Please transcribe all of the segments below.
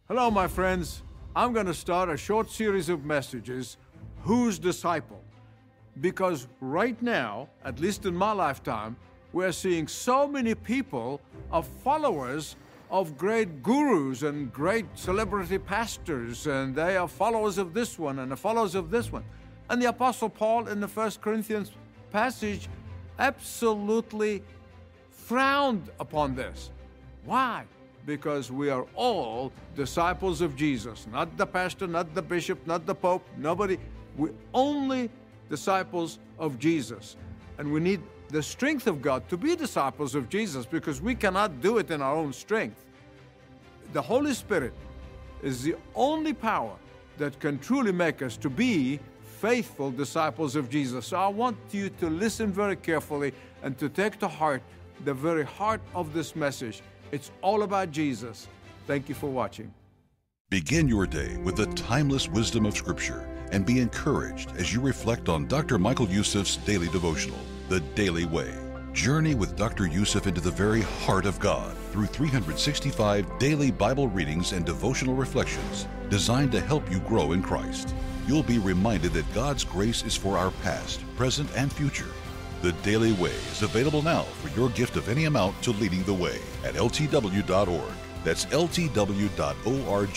Hello, my friends. I'm going to start a short series of messages, Who's Disciple? Because right now, at least in my lifetime, we're seeing so many people are followers of great gurus and great celebrity pastors, and they are followers of this one and the followers of this one. And the Apostle Paul in the 1 Corinthians passage absolutely frowned upon this. Why? Because we are all disciples of Jesus. Not the pastor, not the bishop, not the pope, nobody. We're only disciples of Jesus. And we need the strength of God to be disciples of Jesus, because we cannot do it in our own strength. The Holy Spirit is the only power that can truly make us to be faithful disciples of Jesus. So I want you to listen very carefully and to take to heart the very heart of this message. It's all about Jesus. Thank you for watching. Begin your day with the timeless wisdom of Scripture and be encouraged as you reflect on Dr. Michael Youssef's daily devotional, The Daily Way. Journey with Dr. Youssef into the very heart of God through 365 daily Bible readings and devotional reflections designed to help you grow in Christ. You'll be reminded that God's grace is for our past, present, and future. The Daily Way is available now for your gift of any amount to Leading the Way at ltw.org. That's ltw.org.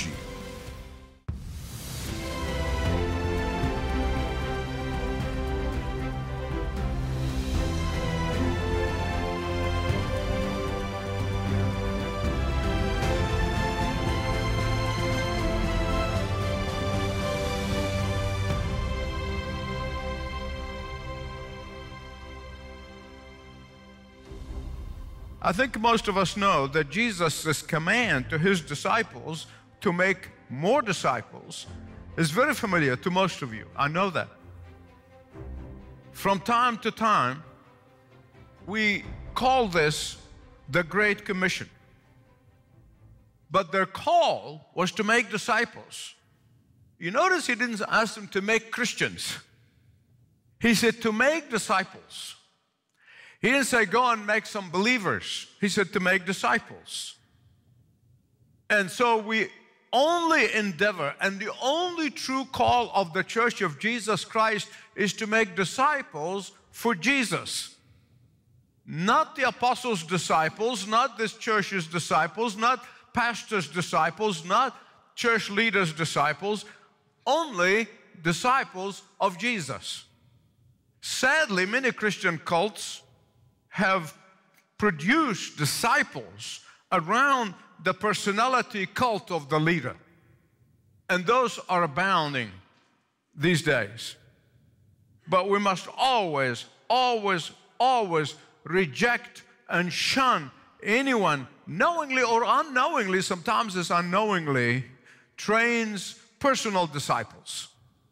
I think most of us know that Jesus' command to his disciples to make more disciples is very familiar to most of you. I know that. From time to time, we call this the Great Commission. But their call was to make disciples. You notice he didn't ask them to make Christians. He said to make disciples. He didn't say, go and make some believers. He said to make disciples. And so we only endeavor, and the only true call of the Church of Jesus Christ is to make disciples for Jesus. Not the apostles' disciples, not this church's disciples, not pastors' disciples, not church leaders' disciples, only disciples of Jesus. Sadly, many Christian cults have produced disciples around the personality cult of the leader. And those are abounding these days. But we must always, always, always reject and shun anyone knowingly or unknowingly, sometimes it's unknowingly, trains personal disciples.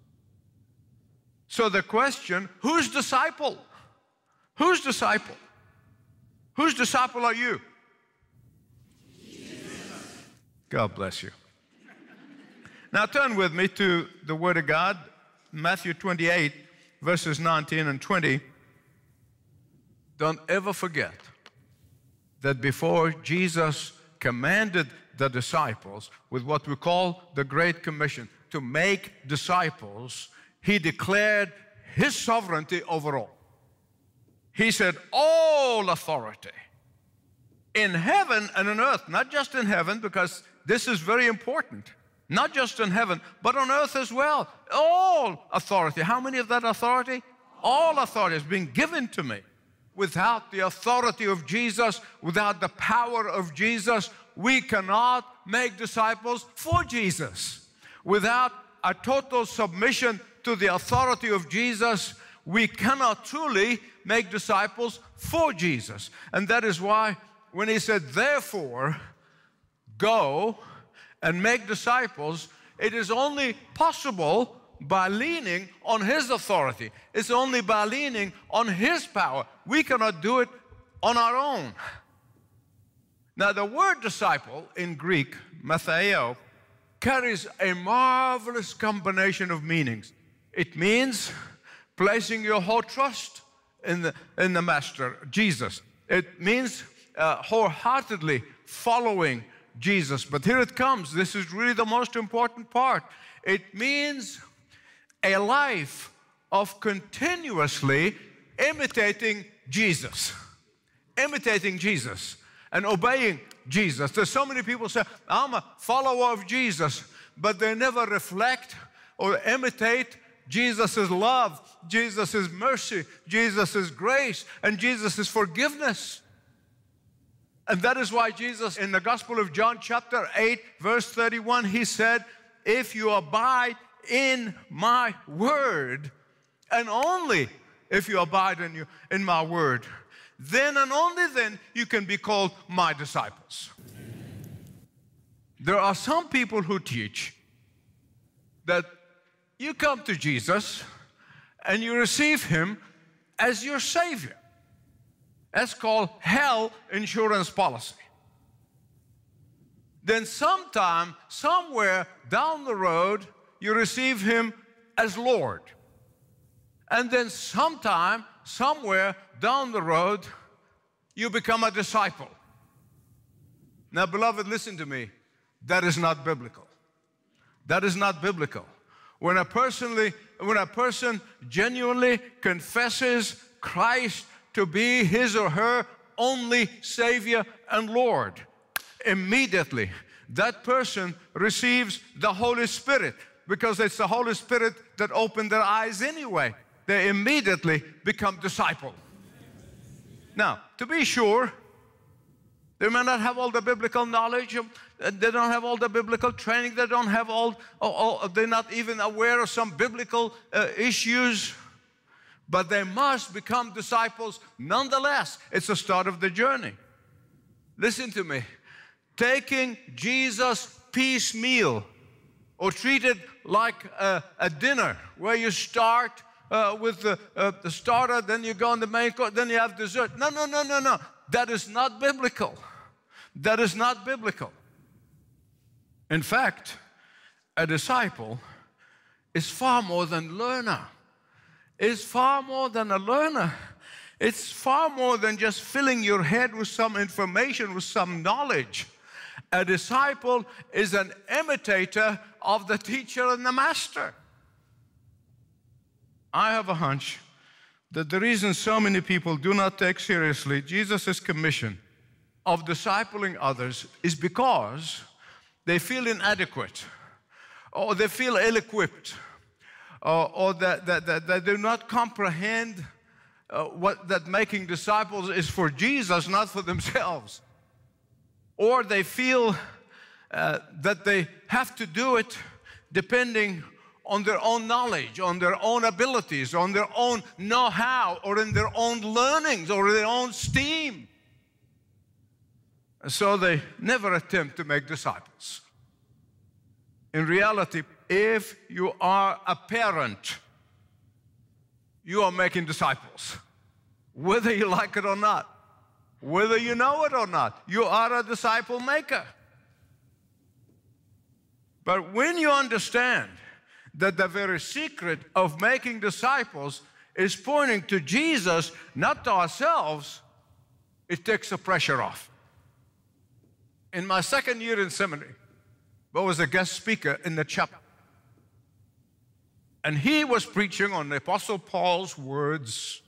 So the question, whose disciple? Whose disciple? Whose disciple are you? Jesus. God bless you. Now turn with me to the Word of God, Matthew 28, verses 19 and 20. Don't ever forget that before Jesus commanded the disciples with what we call the Great Commission, to make disciples, he declared his sovereignty over all. He said, all authority in heaven and on earth, not just in heaven, because this is very important, not just in heaven, but on earth as well. All authority. How many of that authority? All authority has been given to me. Without the authority of Jesus, without the power of Jesus, we cannot make disciples for Jesus. Without a total submission to the authority of Jesus, we cannot truly make disciples for Jesus. And that is why when he said, therefore, go and make disciples, it is only possible by leaning on his authority. It's only by leaning on his power. We cannot do it on our own. Now, the word disciple in Greek, matheo, carries a marvelous combination of meanings. It means placing your whole trust in the Master, Jesus. It means wholeheartedly following Jesus. But here it comes. This is really the most important part. It means a life of continuously imitating Jesus. Imitating Jesus and obeying Jesus. There's so many people say, I'm a follower of Jesus, but they never reflect or imitate Jesus' love, Jesus' mercy, Jesus' grace, and Jesus' forgiveness. And that is why Jesus, in the Gospel of John, chapter 8, verse 31, he said, if you abide in my word, and only if you abide in my word, then and only then you can be called my disciples. There are some people who teach that you come to Jesus and you receive him as your Savior. That's called health insurance policy. Then sometime, somewhere down the road, you receive him as Lord. And then sometime, somewhere down the road, you become a disciple. Now, beloved, listen to me. That is not biblical. That is not biblical. When a person genuinely confesses Christ to be his or her only Savior and Lord, immediately that person receives the Holy Spirit, because it's the Holy Spirit that opened their eyes anyway. They immediately become disciples. Now, to be sure, they may not have all the biblical knowledge, they don't have all the biblical training, they don't have they're not even aware of some biblical issues, but they must become disciples nonetheless. It's the start of the journey. Listen to me. Taking Jesus piecemeal or treat it like a dinner where you start with the starter, then you go on the main course, then you have dessert. No. That is not biblical. That is not biblical. In fact, a disciple is far more than learner. It's far more than a learner. It's far more than just filling your head with some information, with some knowledge. A disciple is an imitator of the teacher and the master. I have a hunch that the reason so many people do not take seriously Jesus' commission of discipling others is because they feel inadequate, or they feel ill-equipped, or that they do not comprehend that making disciples is for Jesus, not for themselves. Or they feel that they have to do it depending on their own knowledge, on their own abilities, on their own know-how, or in their own learnings, or their own steam. So they never attempt to make disciples. In reality, if you are a parent, you are making disciples, whether you like it or not, whether you know it or not. You are a disciple maker. But when you understand that the very secret of making disciples is pointing to Jesus, not to ourselves, it takes the pressure off. In my second year in seminary, I was a guest speaker in the chapel. And he was preaching on the Apostle Paul's words.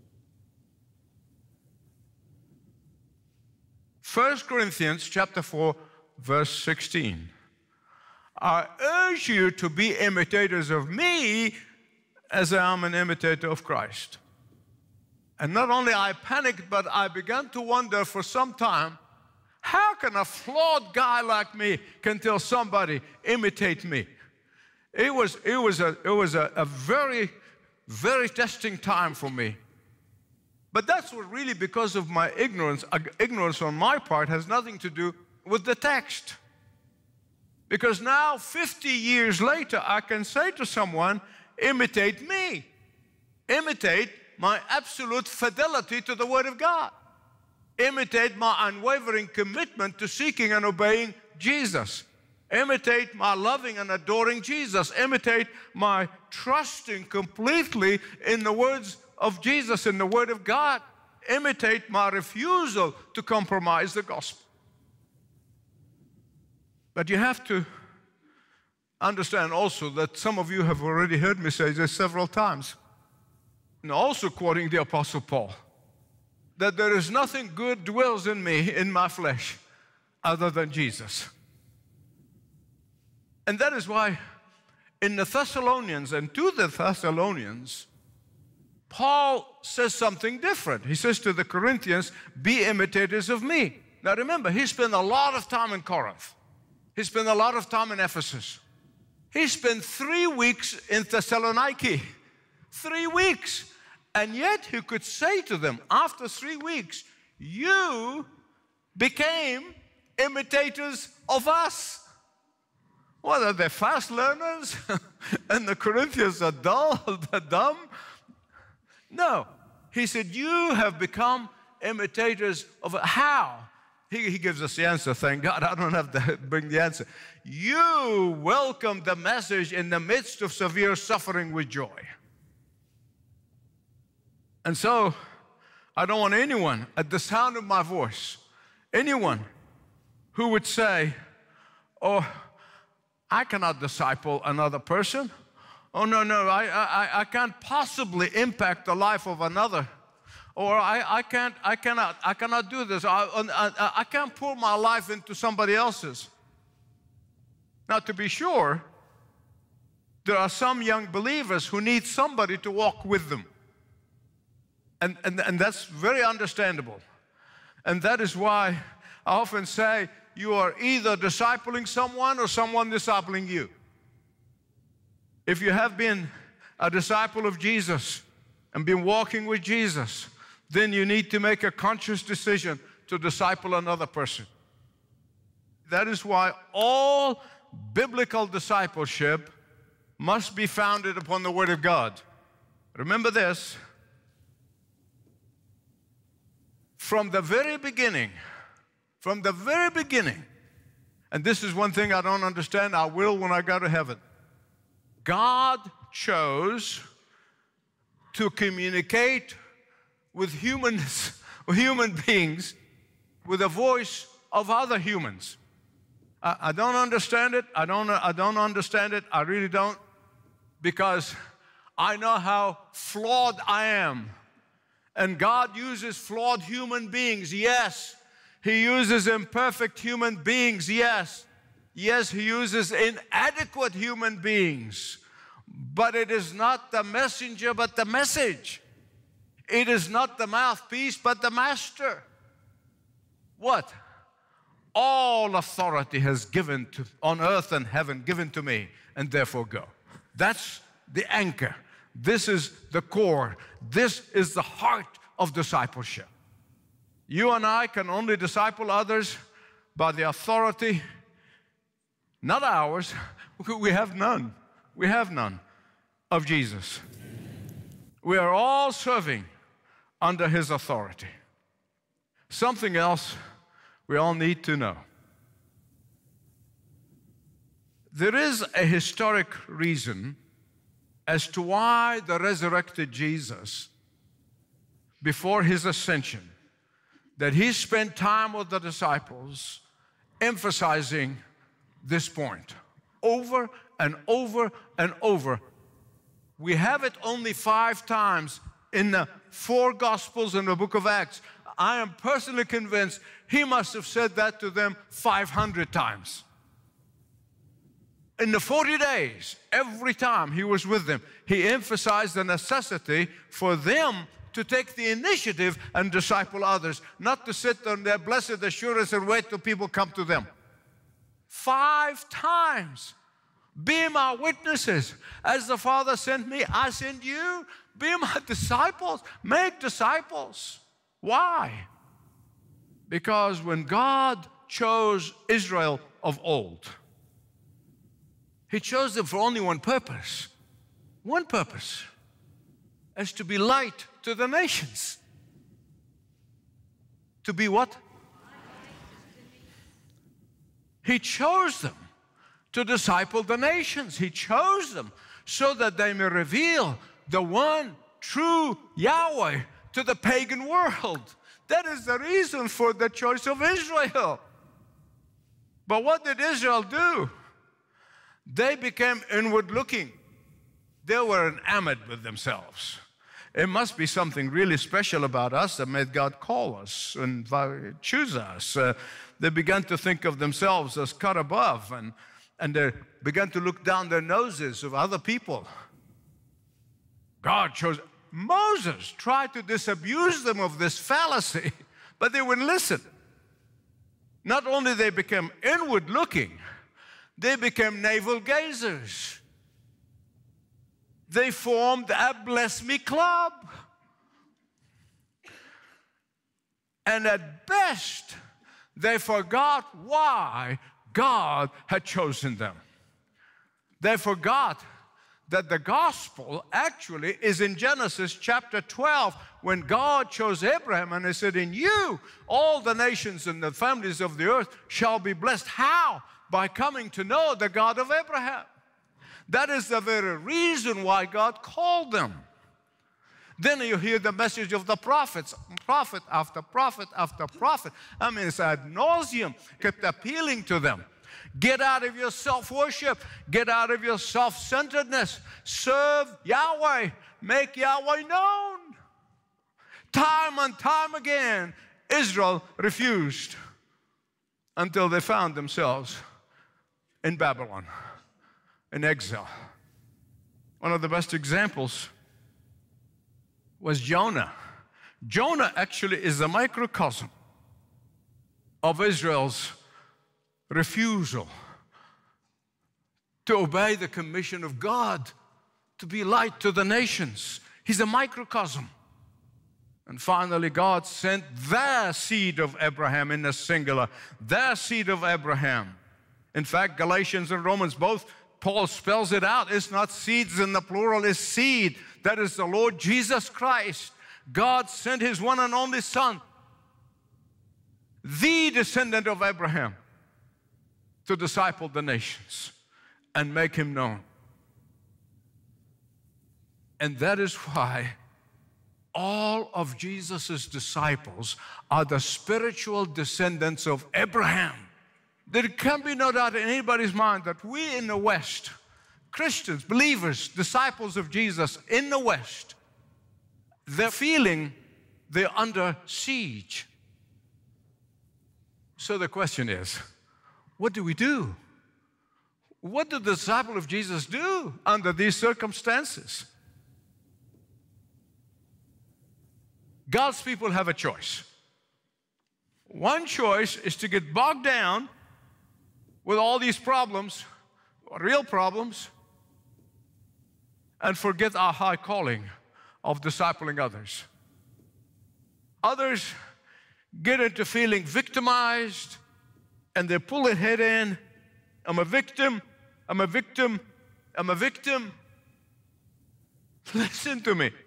1 Corinthians chapter 4, verse 16. I urge you to be imitators of me as I am an imitator of Christ. And not only I panicked, but I began to wonder for some time, how can a flawed guy like me can tell somebody, imitate me? It was a very, very testing time for me. But that's what really, because of my ignorance on my part, has nothing to do with the text. Because now, 50 years later, I can say to someone, imitate me. Imitate my absolute fidelity to the Word of God. Imitate my unwavering commitment to seeking and obeying Jesus. Imitate my loving and adoring Jesus. Imitate my trusting completely in the words of Jesus, in the Word of God. Imitate my refusal to compromise the gospel. But you have to understand also that some of you have already heard me say this several times, and also quoting the Apostle Paul, that there is nothing good dwells in me, in my flesh, other than Jesus. And that is why in the Thessalonians and to the Thessalonians, Paul says something different. He says to the Corinthians, be imitators of me. Now remember, he spent a lot of time in Corinth. He spent a lot of time in Ephesus. He spent 3 weeks in Thessaloniki. 3 weeks. And yet he could say to them, after 3 weeks, you became imitators of us. What, are they fast learners? And the Corinthians are dull, they're dumb? No. He said, you have become imitators of how? He gives us the answer. Thank God, I don't have to bring the answer. You welcome the message in the midst of severe suffering with joy. And so, I don't want anyone, at the sound of my voice, anyone who would say, oh, I cannot disciple another person. Oh, no, I can't possibly impact the life of another. Or I cannot do this. I can't pour my life into somebody else's. Now, to be sure, there are some young believers who need somebody to walk with them. And that's very understandable. And that is why I often say you are either discipling someone or someone discipling you. If you have been a disciple of Jesus and been walking with Jesus, then you need to make a conscious decision to disciple another person. That is why all biblical discipleship must be founded upon the Word of God. Remember this, from the very beginning, and this is one thing I don't understand, I will when I go to heaven. God chose to communicate with human beings with the voice of other humans. I don't understand it. I don't understand it. I really don't, because I know how flawed I am. And God uses flawed human beings, yes. He uses imperfect human beings, yes. Yes, He uses inadequate human beings. But it is not the messenger, but the message. It is not the mouthpiece, but the master. What? All authority has given to, on earth and heaven, given to me, and therefore go. That's the anchor. This is the core. This is the heart of discipleship. You and I can only disciple others by the authority, not ours. We have none. We have none of Jesus. We are all serving under His authority. Something else we all need to know. There is a historic reason as to why the resurrected Jesus, before His ascension, that He spent time with the disciples emphasizing this point over and over and over. We have it only 5 times in the 4 Gospels and the book of Acts. I am personally convinced He must have said that to them 500 times. In the 40 days, every time He was with them, He emphasized the necessity for them to take the initiative and disciple others, not to sit on their blessed assurance and wait till people come to them. 5 times. Be my witnesses. As the Father sent me, I send you. Be my disciples. Make disciples. Why? Because when God chose Israel of old, He chose them for only one purpose. One purpose. As to be light to the nations. To be what? He chose them to disciple the nations. He chose them so that they may reveal the one true Yahweh to the pagan world. That is the reason for the choice of Israel. But what did Israel do? They became inward looking. They were enamored with themselves. It must be something really special about us that made God call us and choose us. They began to think of themselves as cut above, and they began to look down their noses of other people. God chose. Moses tried to disabuse them of this fallacy, but they wouldn't listen. Not only they became inward looking, they became navel gazers. They formed a bless me club. And at best, they forgot why God had chosen them. They forgot that the gospel actually is in Genesis chapter 12, when God chose Abraham and he said, in you, all the nations and the families of the earth shall be blessed. How? By coming to know the God of Abraham. That is the very reason why God called them. Then you hear the message of the prophets, prophet after prophet after prophet. I mean, it's ad nauseum, kept appealing to them. Get out of your self-worship. Get out of your self-centeredness. Serve Yahweh. Make Yahweh known. Time and time again, Israel refused until they found themselves in Babylon, in exile. One of the best examples was Jonah. Jonah actually is a microcosm of Israel's refusal to obey the commission of God to be light to the nations. He's a microcosm. And finally, God sent their seed of Abraham in the singular, their seed of Abraham. In fact, Galatians and Romans both, Paul spells it out. It's not seeds in the plural, it's seed. That is the Lord Jesus Christ. God sent His one and only Son, the descendant of Abraham, to disciple the nations and make Him known. And that is why all of Jesus' disciples are the spiritual descendants of Abraham. There can be no doubt in anybody's mind that we in the West, Christians, believers, disciples of Jesus in the West, they're feeling they're under siege. So the question is, what do we do? What did the disciple of Jesus do under these circumstances? God's people have a choice. One choice is to get bogged down with all these problems, real problems, and forget our high calling of discipling others. Others get into feeling victimized, and they pull their head in. I'm a victim, I'm a victim, I'm a victim. Listen to me.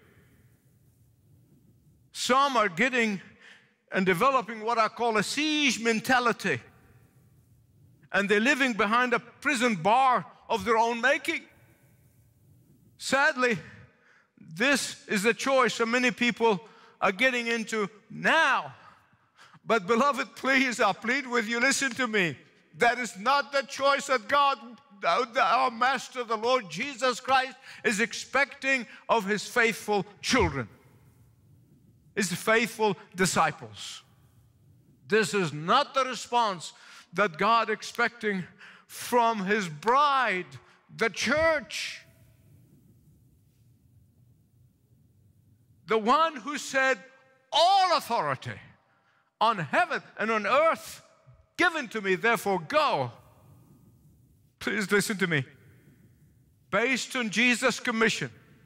Some are getting and developing what I call a siege mentality. And they're living behind a prison bar of their own making. Sadly, this is the choice that many people are getting into now. But beloved, please, I plead with you, listen to me. That is not the choice that God, our Master, the Lord Jesus Christ, is expecting of His faithful children, His faithful disciples. This is not the response that God is expecting from His bride, the church. The one who said, all authority on heaven and on earth given to me, therefore go. Please listen to me. Based on Jesus' commission,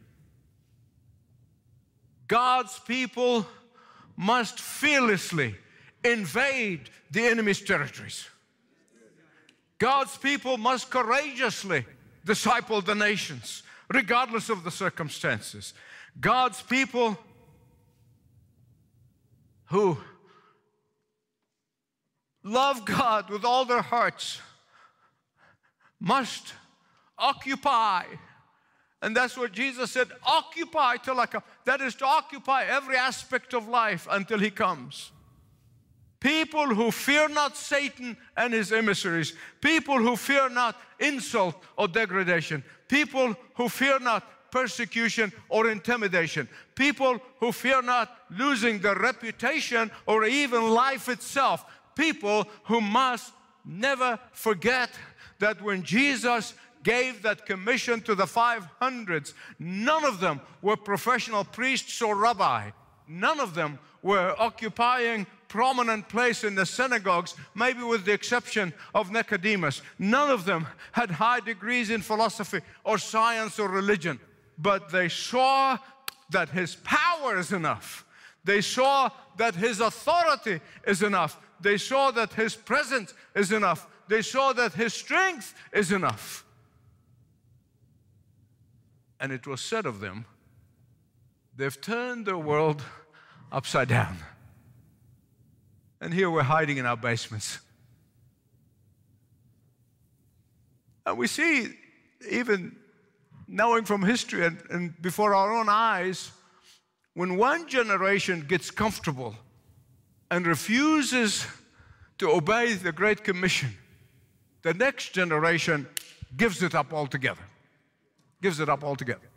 God's people must fearlessly invade the enemy's territories. God's people must courageously disciple the nations, regardless of the circumstances. God's people who love God with all their hearts must occupy. And that's what Jesus said, occupy till I come. That is to occupy every aspect of life until He comes. People who fear not Satan and his emissaries. People who fear not insult or degradation. People who fear not persecution or intimidation. People who fear not losing their reputation or even life itself. People who must never forget that when Jesus gave that commission to the 500s, none of them were professional priests or rabbi. None of them were occupying prominent place in the synagogues, maybe with the exception of Nicodemus. None of them had high degrees in philosophy or science or religion. But they saw that his power is enough. They saw that his authority is enough. They saw that his presence is enough. They saw that his strength is enough. And it was said of them, they've turned the world upside down. And here we're hiding in our basements. And we see, even knowing from history and before our own eyes, when one generation gets comfortable and refuses to obey the Great Commission, the next generation gives it up altogether. Gives it up altogether.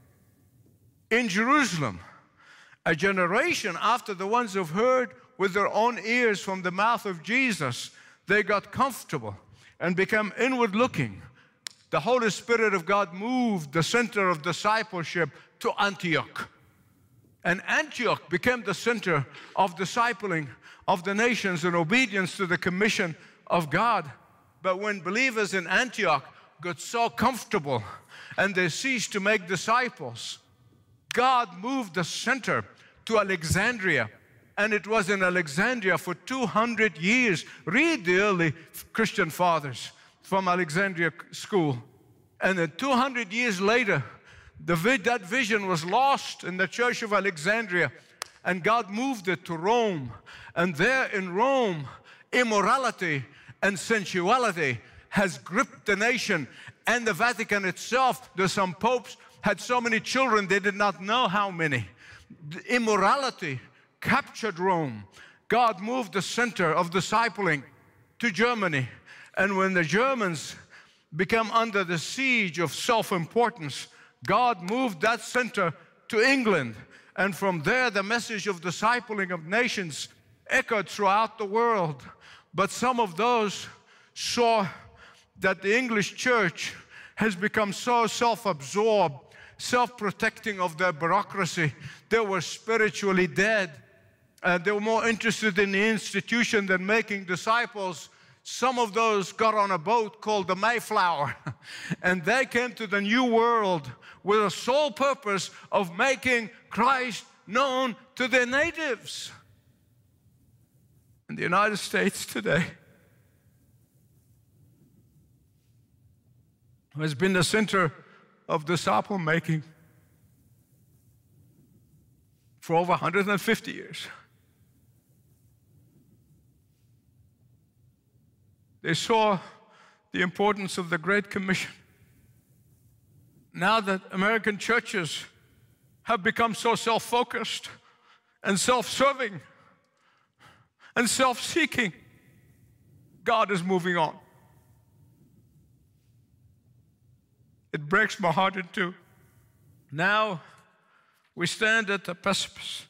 In Jerusalem, a generation after the ones who've heard with their own ears from the mouth of Jesus, they got comfortable and became inward looking. The Holy Spirit of God moved the center of discipleship to Antioch. And Antioch became the center of discipling of the nations in obedience to the commission of God. But when believers in Antioch got so comfortable and they ceased to make disciples, God moved the center to Alexandria. And it was in Alexandria for 200 years. Read the early Christian fathers from Alexandria school. And then 200 years later, that vision was lost in the church of Alexandria, and God moved it to Rome. And there in Rome, immorality and sensuality has gripped the nation. And the Vatican itself, there's some popes had so many children, they did not know how many. The immorality captured Rome. God moved the center of discipling to Germany. And when the Germans became under the siege of self-importance, God moved that center to England. And from there, the message of discipling of nations echoed throughout the world. But some of those saw that the English church has become so self-absorbed, self-protecting of their bureaucracy. They were spiritually dead. They were more interested in the institution than making disciples. Some of those got on a boat called the Mayflower, and they came to the New World with a sole purpose of making Christ known to their natives. In the United States today has been the center of disciple making for over 150 years. They saw the importance of the Great Commission. Now that American churches have become so self-focused and self-serving and self-seeking, God is moving on. It breaks my heart in two. Now we stand at the precipice,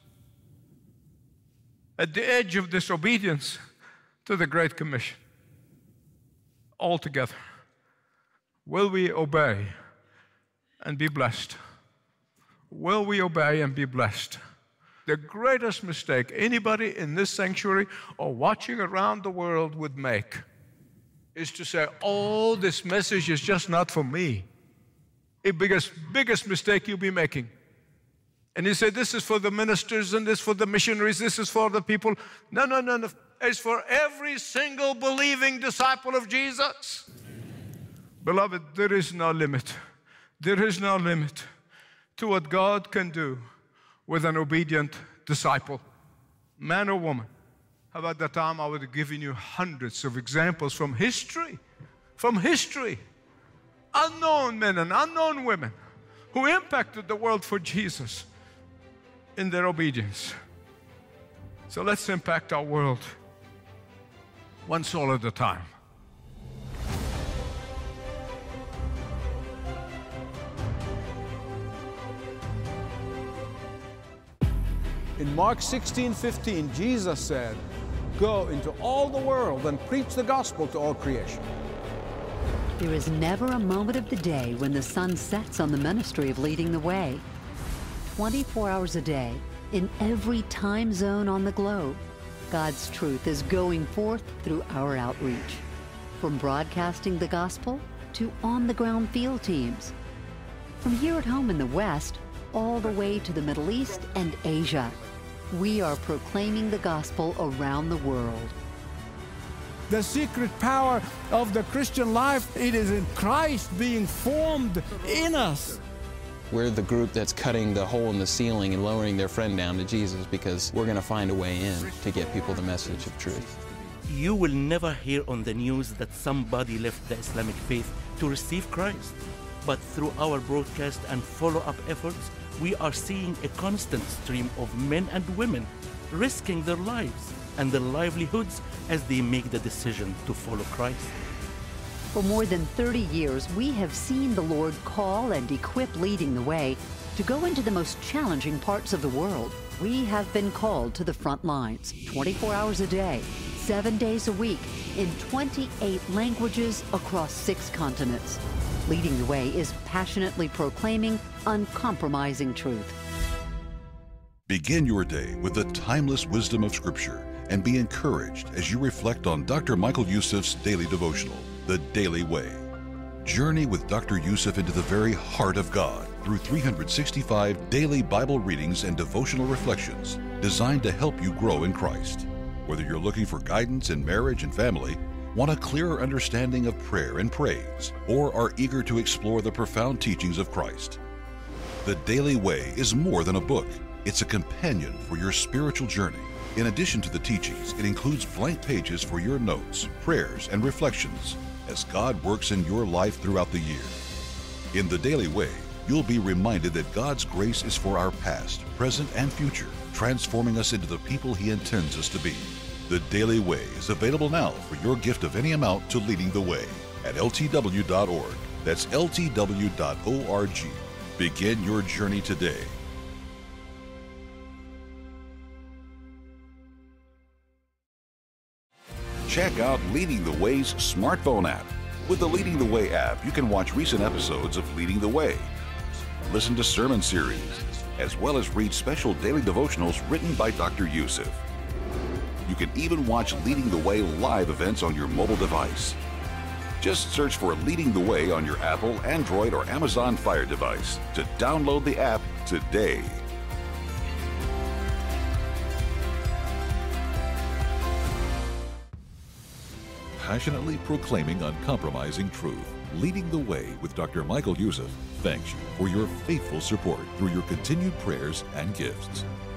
at the edge of disobedience to the Great Commission. Altogether, will we obey and be blessed? Will we obey and be blessed? The greatest mistake anybody in this sanctuary or watching around the world would make is to say, oh, this message is just not for me. The biggest mistake you'll be making. And you say, this is for the ministers and this is for the missionaries, this is for the people. No, no, no, no. It's for every single believing disciple of Jesus. Beloved, there is no limit. There is no limit to what God can do with an obedient disciple, man or woman. How about that time I would have given you hundreds of examples from history, unknown men and unknown women who impacted the world for Jesus in their obedience. So let's impact our world one soul at a time. In Mark 16:15, Jesus said, "Go into all the world and preach the gospel to all creation." There is never a moment of the day when the sun sets on the ministry of Leading the Way. 24 hours a day, in every time zone on the globe, God's truth is going forth through our outreach. From broadcasting the gospel to on-the-ground field teams. From here at home in the West, all the way to the Middle East and Asia, we are proclaiming the gospel around the world. The secret power of the Christian life, it is in Christ being formed in us. We're the group that's cutting the hole in the ceiling and lowering their friend down to Jesus, because we're going to find a way in to get people the message of truth. You will never hear on the news that somebody left the Islamic faith to receive Christ. But through our broadcast and follow-up efforts, we are seeing a constant stream of men and women risking their lives and their livelihoods as they make the decision to follow Christ. For more than 30 years, we have seen the Lord call and equip Leading the Way to go into the most challenging parts of the world. We have been called to the front lines, 24 hours a day, 7 days a week, in 28 languages across 6 continents. Leading the Way is passionately proclaiming uncompromising truth. Begin your day with the timeless wisdom of Scripture and be encouraged as you reflect on Dr. Michael Youssef's daily devotional, The Daily Way. Journey with Dr. Youssef into the very heart of God through 365 daily Bible readings and devotional reflections designed to help you grow in Christ. Whether you're looking for guidance in marriage and family, want a clearer understanding of prayer and praise, or are eager to explore the profound teachings of Christ, The Daily Way is more than a book. It's a companion for your spiritual journey. In addition to the teachings, it includes blank pages for your notes, prayers, and reflections as God works in your life throughout the year. In The Daily Way, you'll be reminded that God's grace is for our past, present, and future, transforming us into the people He intends us to be. The Daily Way is available now for your gift of any amount to Leading the Way at ltw.org. That's ltw.org. Begin your journey today. Check out Leading the Way's smartphone app. With the Leading the Way app, you can watch recent episodes of Leading the Way, listen to sermon series, as well as read special daily devotionals written by Dr. Youssef. You can even watch Leading the Way live events on your mobile device. Just search for Leading the Way on your Apple, Android, or Amazon Fire device to download the app today. Passionately proclaiming uncompromising truth, Leading the Way with Dr. Michael Youssef thanks you for your faithful support through your continued prayers and gifts.